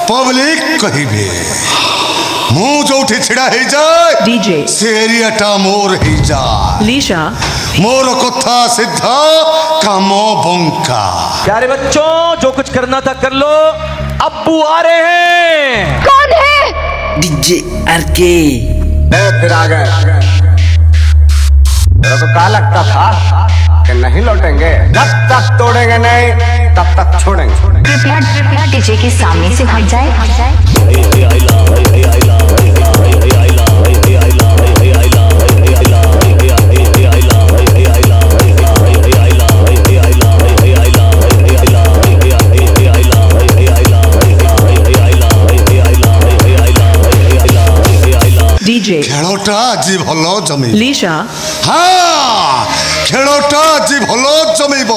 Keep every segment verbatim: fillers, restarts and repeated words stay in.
Public कहिबे मु जोठी छिड़ा हे जाए डीजे से एरियाटा मोर हे जाए लीशा मोर कथा सिद्धा कामो बंका। प्यारे बच्चों जो कुछ करना था कर लो, अब्बू आ रहे हैं। कौन है? DJ RK. फिर आ गए। तेरे को क्या लगता था कि नहीं लौटेंगे? जब तक तोड़ेंगे नहीं तब तक छोड़ेंगे। कृपया कृपया डीजे के सामने से हट जाए हट जाए डीजे खेलटा आज भलो जमी लीशा हाँ खेलटा आज भलो जमीब।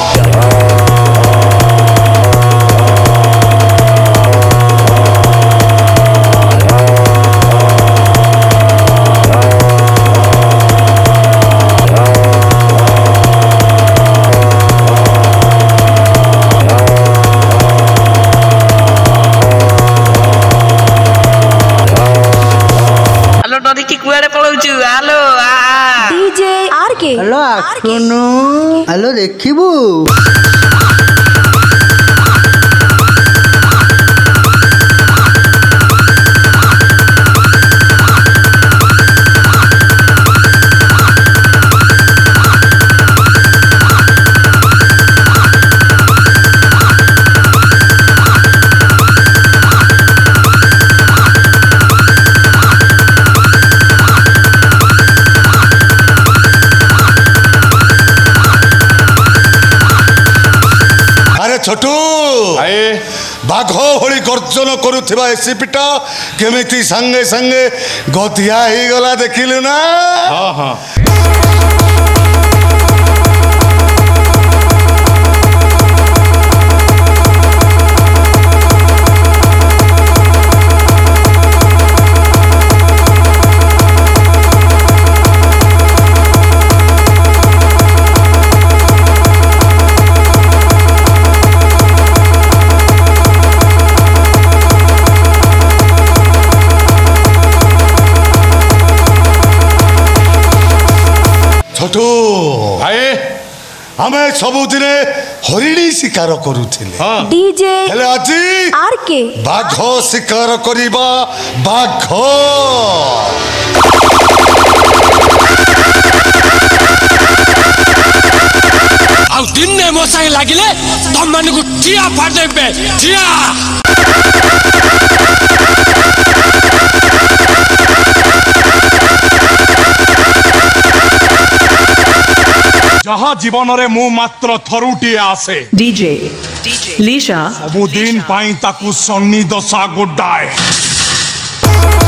डरिकी कुआडे पळौछु हेलो आ डीजे आरके हेलो आखुनु हेलो देखिबू छोटू बाघ भली गर्जन करुवा एसीपीटा केमिति संगे संगे गतिया ही गला देखिलु ना। हाँ हाँ छोटू भाई हमें सबुदिन हरिणी शिकार करुथिले डीजे हेले आजी आरके बाघ शिकार करिबा बाघ आउ दिन ने मोसाई लागिले तम मन को ठिया फाड़ देबे ठिया। जहाँ जीवन रे मु मात्र थरुटी आसे डीजे लीशा सबुदिन पाई ताकू सन्नी दशा गोडाए।